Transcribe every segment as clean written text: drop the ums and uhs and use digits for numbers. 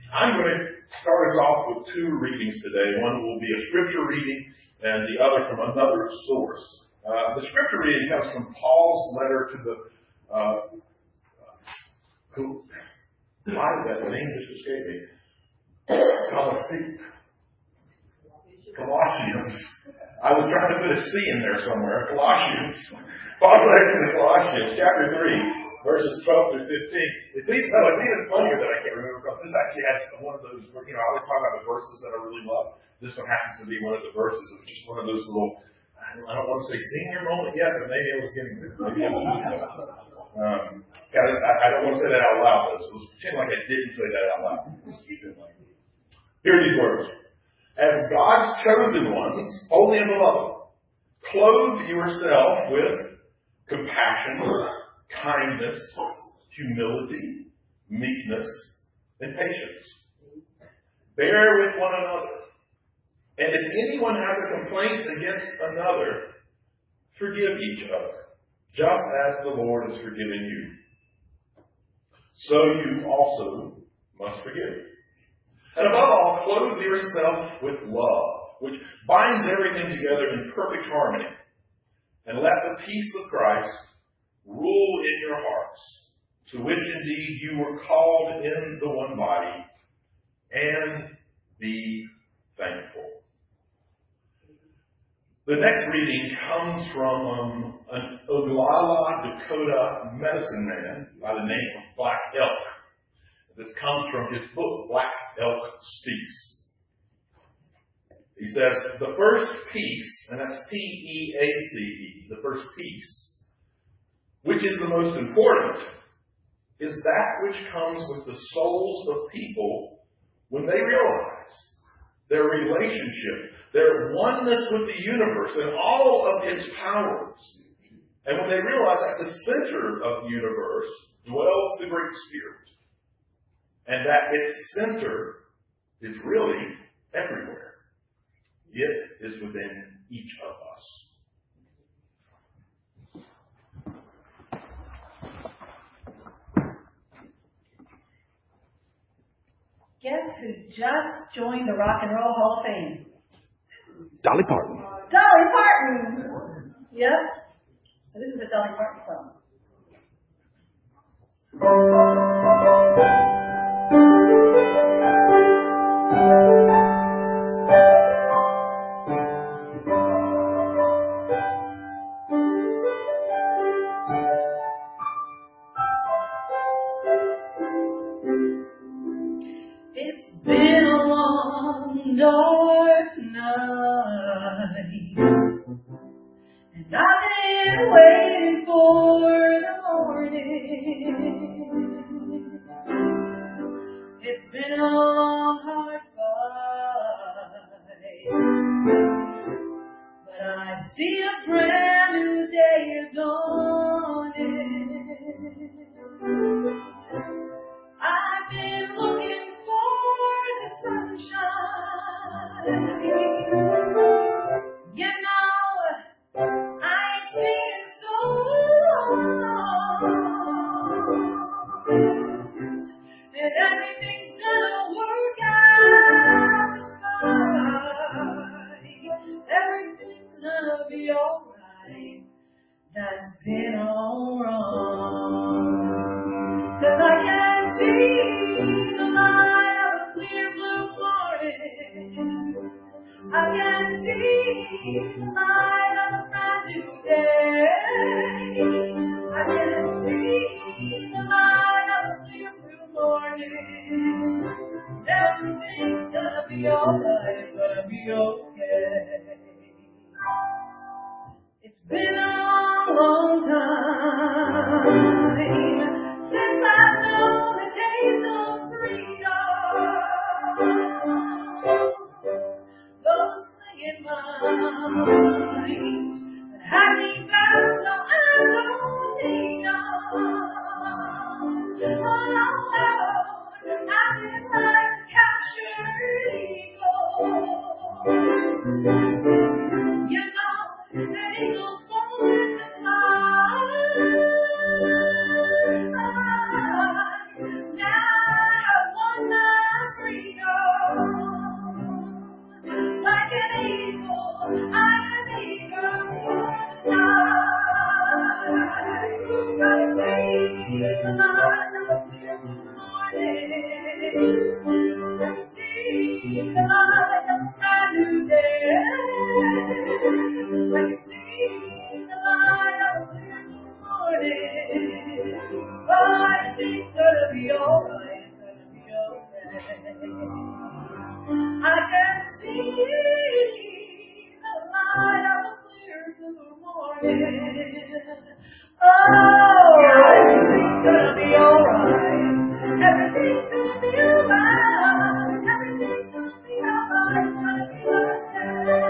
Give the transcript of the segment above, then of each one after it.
I'm going to start us off with two readings today. One will be a scripture reading and the other from another source. The scripture reading comes from Paul's letter to the why did that name just escape me? Colossians. I was trying to put a C in there somewhere. Colossians. Paul's letter to the Colossians, chapter 3, verses 12 through 15. It's even funnier that I can't remember because this actually has one of those, I always talk about the verses that I really love. This one happens to be one of the verses. It was just one of those little, I don't want to say senior moment yet, but maybe I was getting there. I don't want to say that out loud, though, so let's pretend like I didn't say that out loud. Here are these words. As God's chosen ones, holy and beloved, clothe yourself with compassion, kindness, humility, meekness, and patience. Bear with one another. And if anyone has a complaint against another, forgive each other, just as the Lord has forgiven you. So you also must forgive. And above all, clothe yourself with love, which binds everything together in perfect harmony. And let the peace of Christ rule in your hearts, to which indeed you were called in the one body, and be thankful. The next reading comes from an Oglala, Dakota medicine man by the name of Black Elk. This comes from his book, Black Elk Speaks. He says, the first peace, and that's P-E-A-C-E, the first peace, which is the most important, is that which comes with the souls of people when they realize their relationship, their oneness with the universe and all of its powers. And when they realize at the center of the universe dwells the Great Spirit, and that its center is really everywhere. It is within each of us. Guess who just joined the Rock and Roll Hall of Fame? Dolly Parton. Dolly Parton! Yep. So this is a Dolly Parton song. It's been a long, dark night, and I've been waiting for the morning. It's been a long, hard fight, but I see a brand new day dawning. I've been looking for the sunshine. You know, I ain't seen it so long. And everything's gonna work out just fine. Everything's gonna be alright. That's been all wrong. 'Cause I can see the light of a clear blue morning. I can see the light of a brand new day. I can see the light of a clear blue morning. Everything's gonna be alright. It's gonna be okay. It's been a long, long time since I've known the taste of freedom. Those clinging minds that had me bound, no, I don't need them. Oh, I've been like a captured eagle. You know, an eagle's born to fly. Now I won my see the light of a brand new day. I can see the light of a clear blue morning. Everything's gonna be alright. It's gonna be okay. I can see the light of a clear blue morning. Oh, everything's gonna be alright. Everything's gonna be alright. Everything's gonna be alright. It's gonna be okay.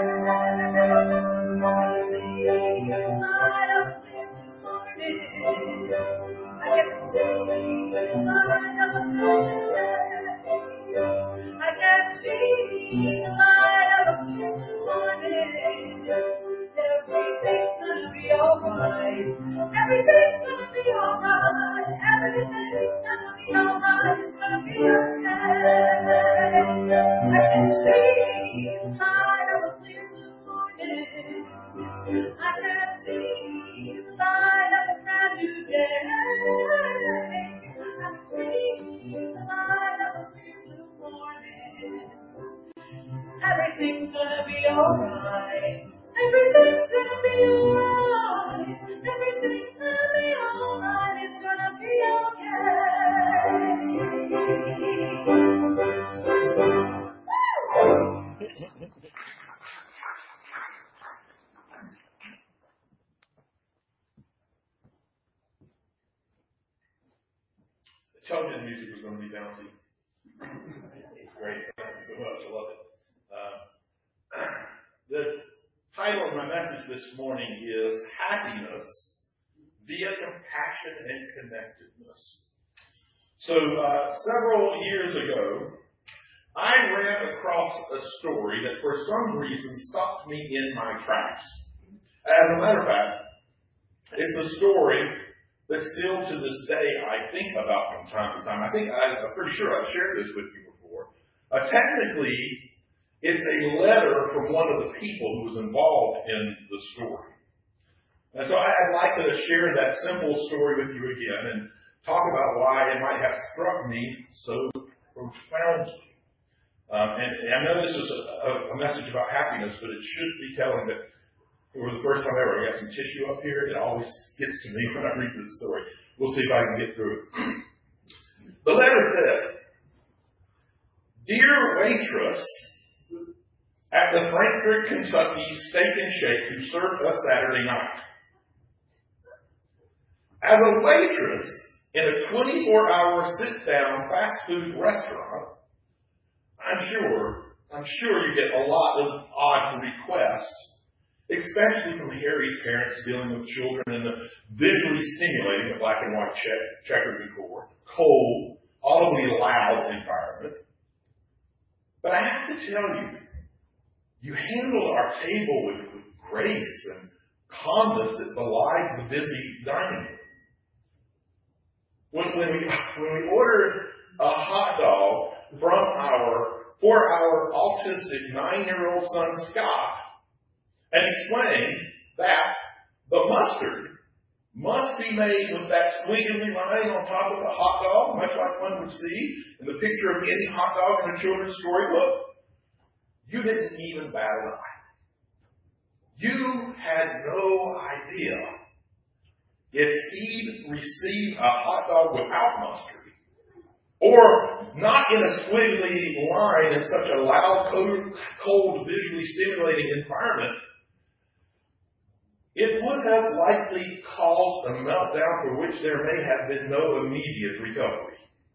I can see the light of a clear blue morning. I can see the light of a clear day. I can see the light of a clear morning. Everything's gonna be alright. Everything's gonna be alright. Everything's gonna be alright. It's gonna be okay. I can see the light of a clear morning. I can see the light of a brand new day. I can see the light of a clear morning. Everything's gonna be alright. Everything's gonna be alright. Everything's gonna be alright. It's gonna be okay. Children's music was going to be bouncy. It's great. Thank you so much. I love it. The title of my message this morning is Happiness via Compassion and Connectedness. So, several years ago, I ran across a story that for some reason stopped me in my tracks. As a matter of fact, it's a story that still to this day I think about from time to time. I'm pretty sure I've shared this with you before. Technically, it's a letter from one of the people who was involved in the story. And so I'd like to share that simple story with you again and talk about why it might have struck me so profoundly. And I know this is a message about happiness, but it should be telling that for the first time ever, I got some tissue up here. It always gets to me when I read this story. We'll see if I can get through it. The letter said, "Dear waitress at the Frankfort, Kentucky Steak and Shake who served us Saturday night. As a waitress in a 24-hour sit-down fast food restaurant, I'm sure you get a lot of odd requests, especially from hairy parents dealing with children in the visually stimulating, the black and white checkered decor, cold, audibly loud environment. But I have to tell you, you handled our table with grace and calmness that belied the busy dining room. When we ordered a hot dog for our autistic 9-year-old son Scott, and explained that the mustard must be made with that squiggly line on top of the hot dog, much like one would see in the picture of any hot dog in a children's storybook, you didn't even bat an eye. You had no idea if he'd receive a hot dog without mustard, or not in a squiggly line in such a loud, cold, visually stimulating environment. It would have likely caused a meltdown for which there may have been no immediate recovery.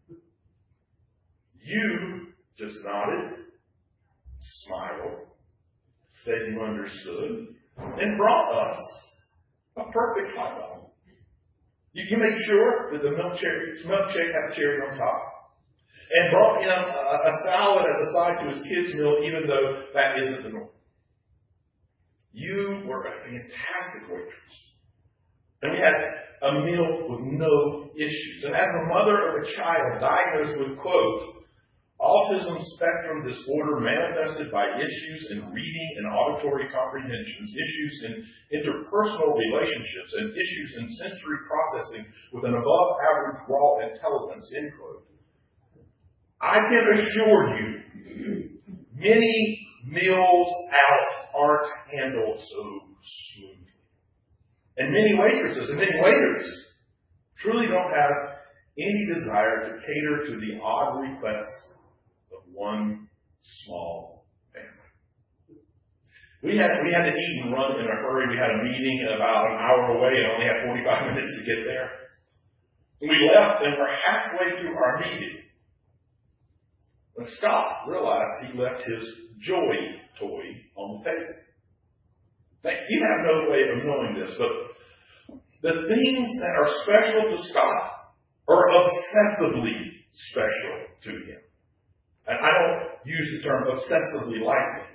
You just nodded, smiled, said you understood, and brought us a perfect hot dog. You made sure that the milkshake had a cherry on top, and brought him a salad as a side to his kids' meal, even though that isn't the norm. You were a fantastic waitress. And we had a meal with no issues. And as a mother of a child diagnosed with, quote, autism spectrum disorder manifested by issues in reading and auditory comprehensions, issues in interpersonal relationships, and issues in sensory processing with an above-average raw intelligence, end quote, I can assure you, many meals out aren't handled so smoothly. And many waitresses and many waiters truly don't have any desire to cater to the odd requests of one small family. We had to eat and run in a hurry. We had a meeting about an hour away and only had 45 minutes to get there. We left and were halfway through our meeting when Scott realized he left his Joy toy on the table. Now, you have no way of knowing this, but the things that are special to Scott are obsessively special to him. And I don't use the term obsessively lightly.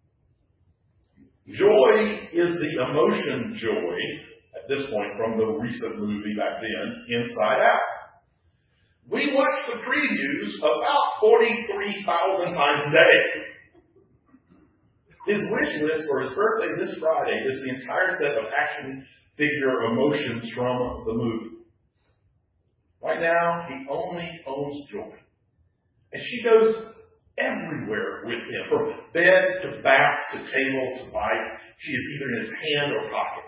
Joy is the emotion joy, at this point from the recent movie back then, Inside Out. We watch the previews about 43,000 times a day. His wish list for his birthday this Friday is the entire set of action figure emotions from the movie. Right now, he only owns Joy. And she goes everywhere with him, from bed to bath to table to bike. She is either in his hand or pocket.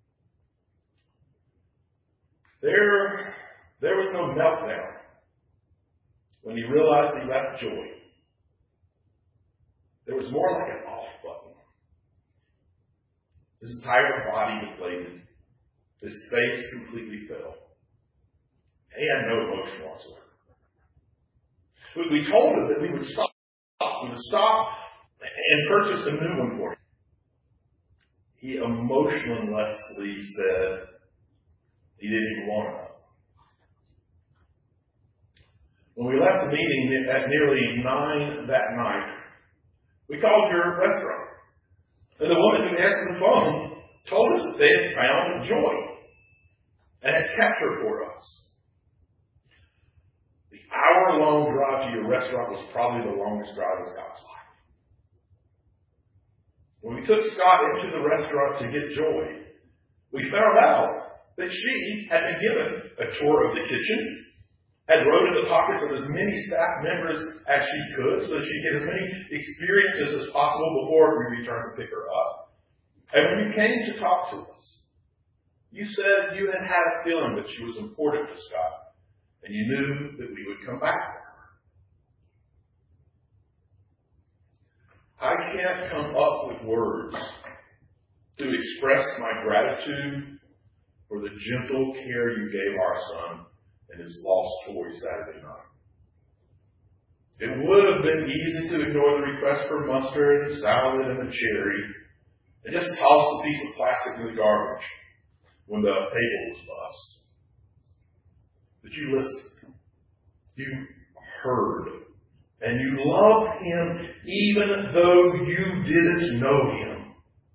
There was no meltdown when he realized he left Joy. There was more like an off button. His entire body deflated. His face completely fell. He had no emotion whatsoever. We told him that we would stop. We would stop and purchase a new one for him. He emotionlessly said he didn't even want to know. When we left the meeting at nearly 9 that night, we called your restaurant. And the woman who answered the phone told us that they had found Joy and had kept her for us. The hour-long drive to your restaurant was probably the longest drive in Scott's life. When we took Scott into the restaurant to get Joy, we found out that she had been given a tour of the kitchen, had loaded the pockets of as many staff members as she could so she could get as many experiences as possible before we returned to pick her up. And when you came to talk to us, you said you had had a feeling that she was important to Scott, and you knew that we would come back for her. I can't come up with words to express my gratitude for the gentle care you gave our son and his lost toy Saturday night. It would have been easy to ignore the request for mustard and salad and a cherry and just toss the piece of plastic in the garbage when the table was bust. But you listened. You heard. And you loved him even though you didn't know him.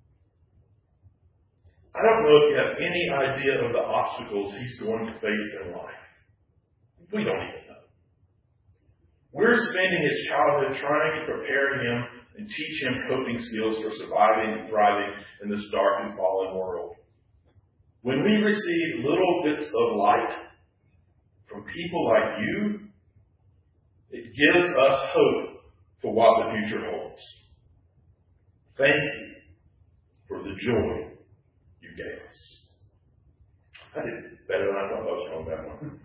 I don't know if you have any idea of the obstacles he's going to face in life. We don't even know. We're spending his childhood trying to prepare him and teach him coping skills for surviving and thriving in this dark and fallen world. When we receive little bits of light from people like you, it gives us hope for what the future holds. Thank you for the joy you gave us. I did better than I thought I was on that one.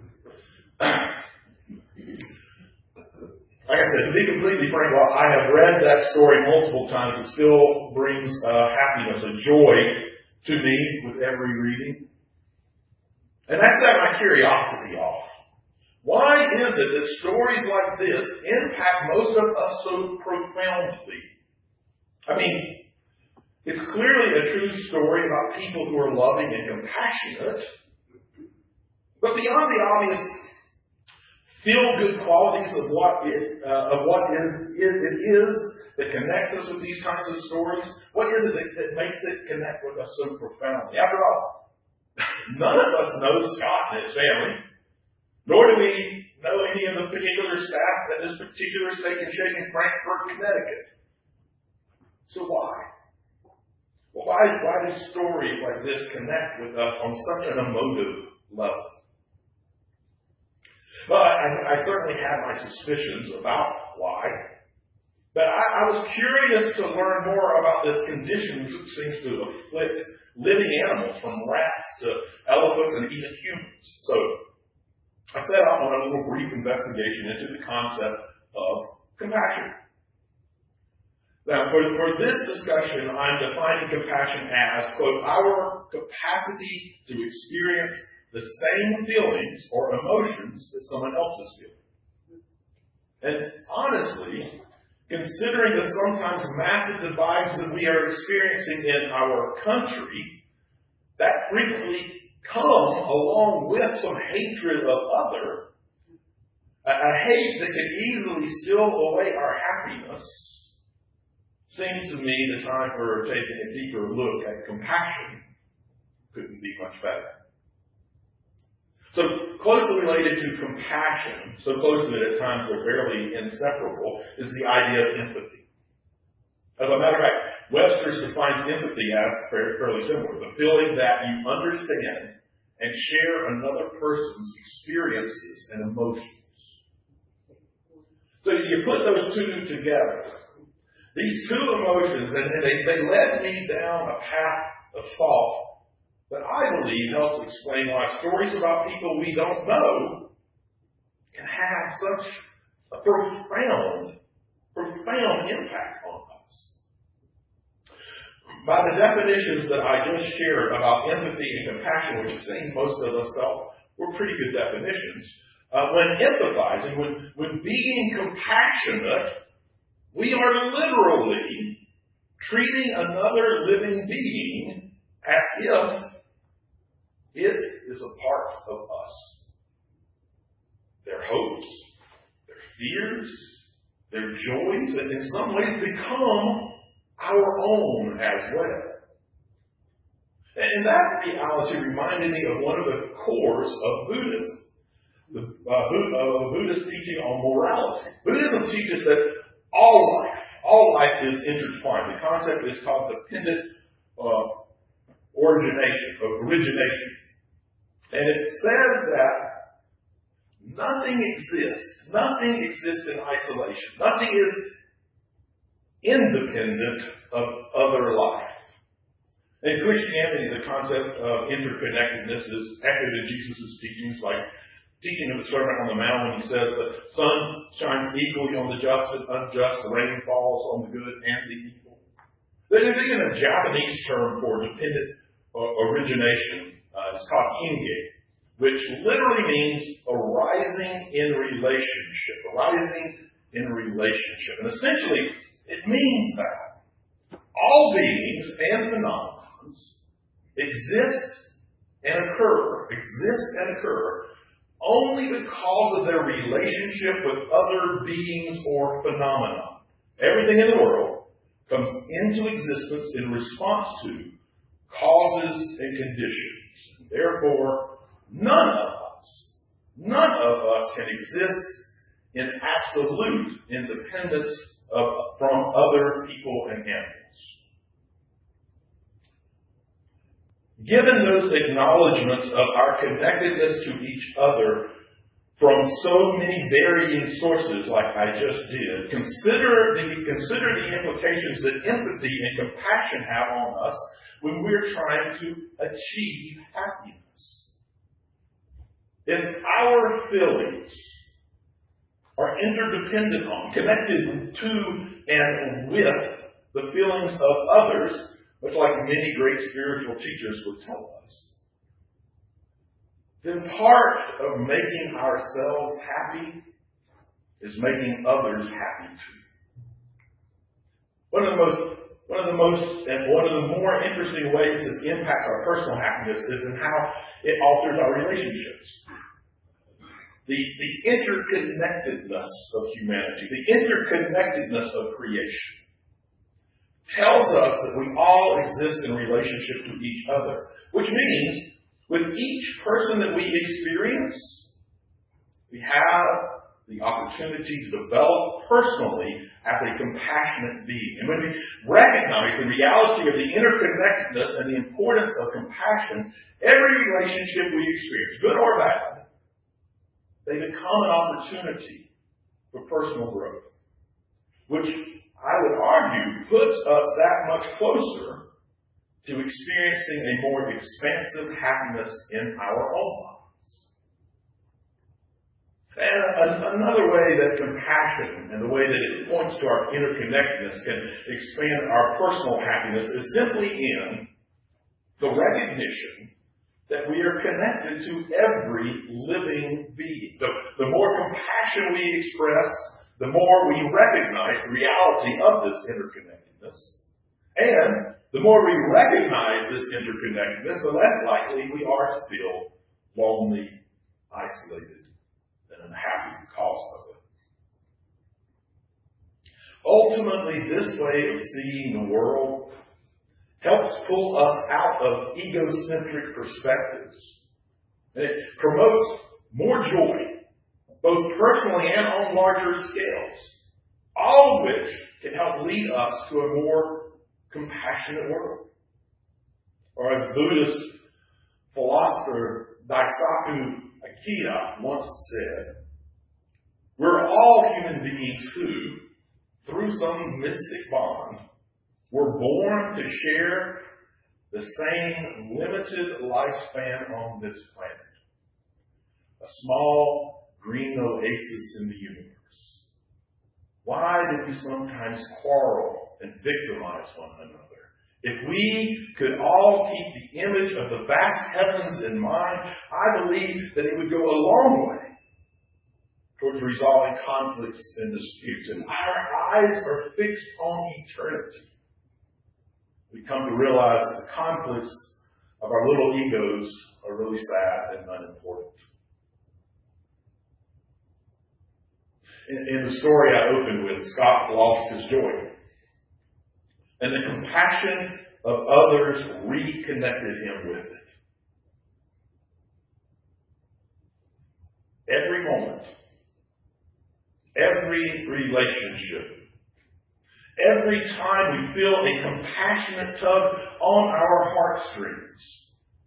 Like I said, to be completely frank, while I have read that story multiple times, it still brings happiness, a joy to me with every reading. And that set my curiosity off. Why is it that stories like this impact most of us so profoundly? I mean, it's clearly a true story about people who are loving and compassionate. But beyond the obvious feel-good qualities of what it is that connects us with these kinds of stories, what is it that makes it connect with us so profoundly? After all, none of us knows Scott and his family, nor do we know any of the particular staff at this particular Steak and Shake in Frankfort, Connecticut. So why? Well, why do stories like this connect with us on such an emotive level? But I certainly had my suspicions about why. But I was curious to learn more about this condition which seems to afflict living animals, from rats to elephants and even humans. So I set out on a little brief investigation into the concept of compassion. Now, for this discussion, I'm defining compassion as, quote, our capacity to experience the same feelings or emotions that someone else is feeling. And honestly, considering the sometimes massive divides that we are experiencing in our country, that frequently come along with some hatred of other, a hate that can easily steal away our happiness, seems to me the time for taking a deeper look at compassion couldn't be much better. So closely related to compassion, so closely that at times they're barely inseparable, is the idea of empathy. As a matter of fact, Webster's defines empathy as fairly similar: the feeling that you understand and share another person's experiences and emotions. So you put those two together. These two emotions, and they led me down a path of thought that I believe helps explain why stories about people we don't know can have such a profound impact on us. By the definitions that I just shared about empathy and compassion, which it seems most of us felt were pretty good definitions, when empathizing, when being compassionate, we are literally treating another living being as if it is a part of us. Their hopes, their fears, their joys, and in some ways become our own as well. And that reality reminded me of one of the cores of Buddhism, the Buddhist teaching on morality. Buddhism teaches that all life is intertwined. The concept is called dependent origination. And it says that nothing exists in isolation. Nothing is independent of other life. In Christianity, the concept of interconnectedness is echoed in Jesus' teachings, like teaching of the Sermon on the Mount when he says the sun shines equally on the just and unjust, the rain falls on the good and the evil. There's even a Japanese term for dependent origination. It's called Inge, which literally means arising in relationship. And essentially, it means that all beings and phenomena exist and occur only because of their relationship with other beings or phenomena. Everything in the world comes into existence in response to causes and conditions. Therefore, none of us can exist in absolute independence from other people and animals. Given those acknowledgments of our connectedness to each other from so many varying sources like I just did, consider the implications that empathy and compassion have on us when we're trying to achieve happiness. If our feelings are interdependent on, connected to, and with the feelings of others, much like many great spiritual teachers would tell us, then part of making ourselves happy is making others happy too. One of the more interesting ways this impacts our personal happiness is in how it alters our relationships. The interconnectedness of humanity, the interconnectedness of creation, tells us that we all exist in relationship to each other, which means with each person that we experience, we have the opportunity to develop personally as a compassionate being. And when we recognize the reality of the interconnectedness and the importance of compassion, every relationship we experience, good or bad, they become an opportunity for personal growth, which I would argue puts us that much closer to experiencing a more expansive happiness in our own lives. And another way that compassion and the way that it points to our interconnectedness can expand our personal happiness is simply in the recognition that we are connected to every living being. The more compassion we express, the more we recognize the reality of this interconnectedness. And the more we recognize this interconnectedness, the less likely we are to feel lonely, isolated, and unhappy because of it. Ultimately, this way of seeing the world helps pull us out of egocentric perspectives. And it promotes more joy, both personally and on larger scales, all of which can help lead us to a more compassionate world. Or as Buddhist philosopher Daisaku Ikeda once said, we're all human beings who, through some mystic bond, were born to share the same limited lifespan on this planet. A small green oasis in the universe. Why do we sometimes quarrel and victimize one another? If we could all keep the image of the vast heavens in mind, I believe that it would go a long way towards resolving conflicts and disputes. And our eyes are fixed on eternity. We come to realize that the conflicts of our little egos are really sad and unimportant. In the story I opened with, Scott lost his joy. And the compassion of others reconnected him with it. Every moment, every relationship, every time we feel a compassionate tug on our heartstrings,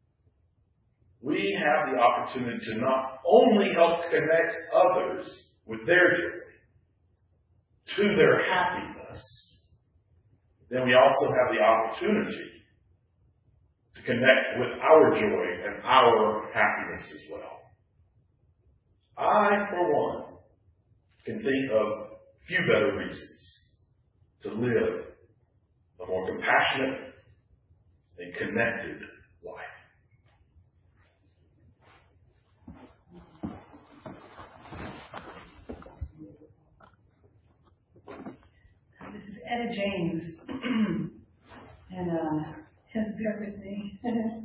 we have the opportunity to not only help connect others with their joy to their happiness, then we also have the opportunity to connect with our joy and our happiness as well. I, for one, can think of few better reasons to live a more compassionate and connected life. This is Etta James, and just bear with me.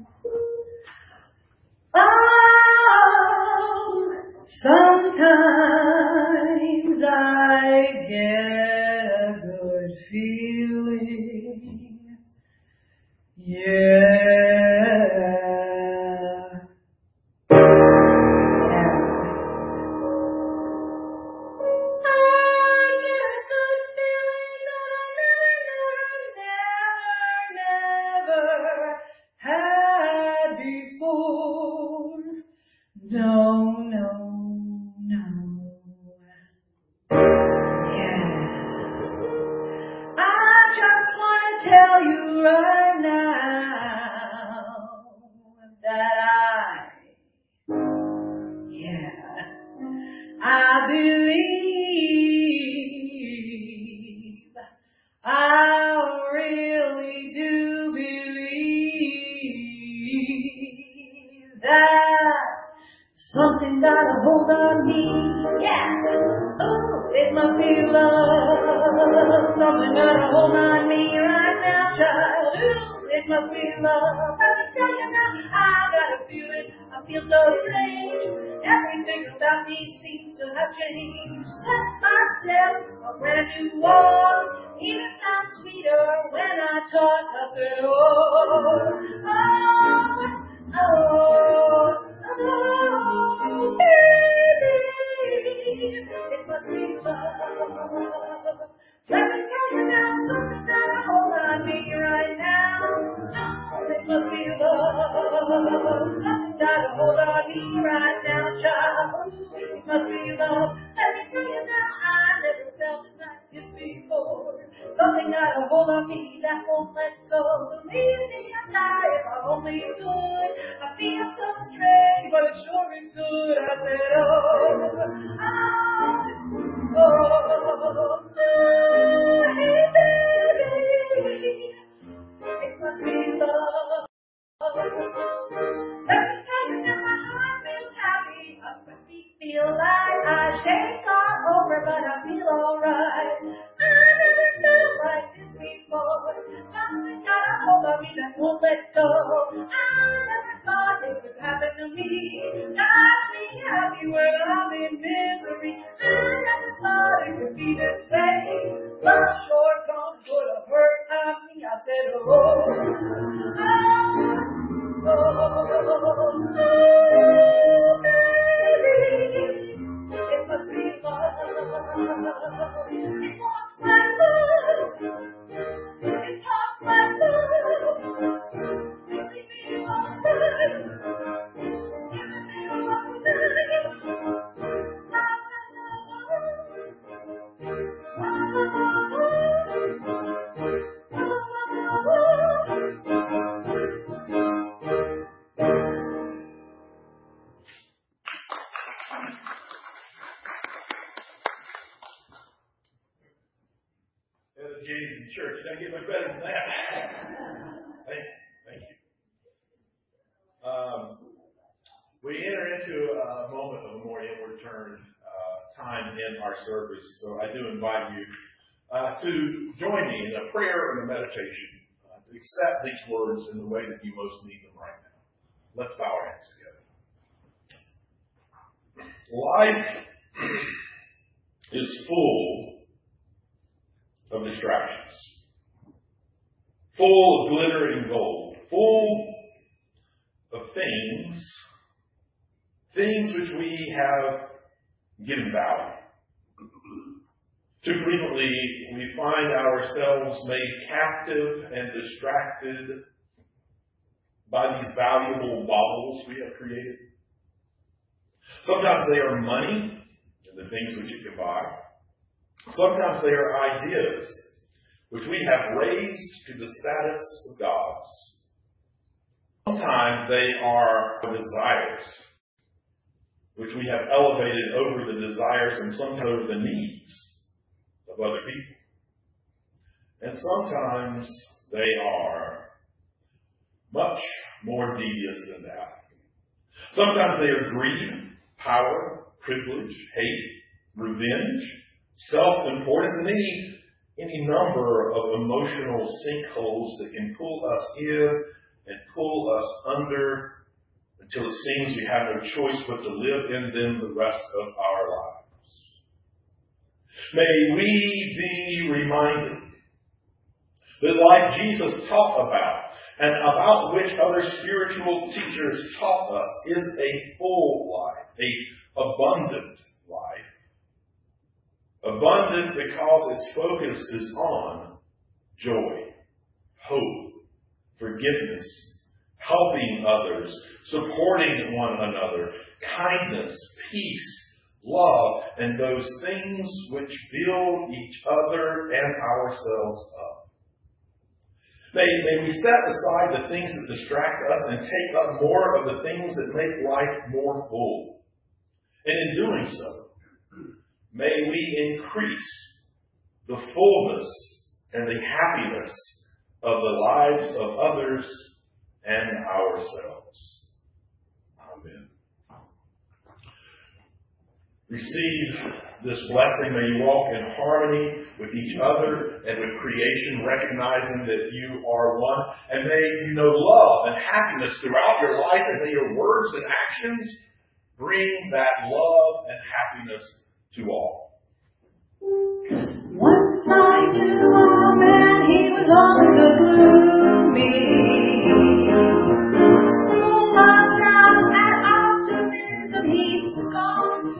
Sometimes I get a good feeling, yeah. Tell you right now that I believe, I really do believe that something got a hold on me, oh, it must be love, something got a hold on me right now, child, ooh, it must be love, let me tell you now, I got a feeling, I feel so strange, everything about me seems to have changed, step by step, a brand new walk, even sounds sweeter when I talk, I say, oh, baby, it must be love. Let me tell you now something that I hold on me right now. Oh, it must be love. Something that I hold on me right now, child. It love. Let me tell you now, I never felt it like this before. Something got a hold of me that won't let go. Believe me, I'd die if I only could. I feel so strange, but it sure is good. I said, hey baby, it must be love. Let me tell you that my heart feels happy, my feet feel light. I shake all over, but I feel alright. I never felt like this before. Something got a hold of me that won't let go. I never thought it could happen to me. Got me happy when I'm in misery. I never thought it could be this way. Love sure comes with a hurt on me. I said, baby, it must be love. It walks like love. It talks like love. It makes me feel alive. James Church. You don't get much better than that. Thank you. We enter into a moment of a more inward turn time in our service, so I do invite you to join me in a prayer and a meditation to accept these words in the way that you most need them right now. Let's bow our heads together. Life is full of distractions, full of glittering gold, full of things which we have given value. Too frequently, we find ourselves made captive and distracted by these valuable baubles we have created. Sometimes they are money and the things which it can buy. Sometimes they are ideas which we have raised to the status of gods. Sometimes they are desires which we have elevated over the desires and sometimes over the needs of other people. And sometimes they are much more devious than that. Sometimes they are greed, power, privilege, hate, revenge, self-importance, and any number of emotional sinkholes that can pull us in and pull us under until it seems we have no choice but to live in them the rest of our lives. May we be reminded that like Jesus taught about and about which other spiritual teachers taught us is a full life, a abundant life. Abundant because its focus is on joy, hope, forgiveness, helping others, supporting one another, kindness, peace, love, and those things which build each other and ourselves up. May we set aside the things that distract us and take up more of the things that make life more full. And in doing so, may we increase the fullness and the happiness of the lives of others and ourselves. Amen. Receive this blessing. May you walk in harmony with each other and with creation, recognizing that you are one. And may you know love and happiness throughout your life, and may your words and actions bring that love and happiness to all. Once I knew a man, he was on the gloomy, full of doubt and optimism, he's scoffed.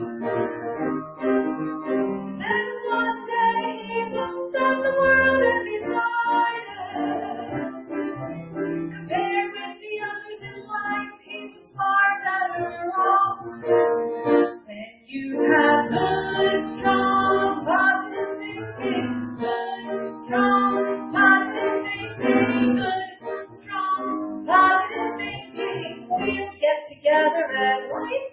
Then one day he looked at the world and decided, compared with the others in life, he was far better off. And you have no Lord, we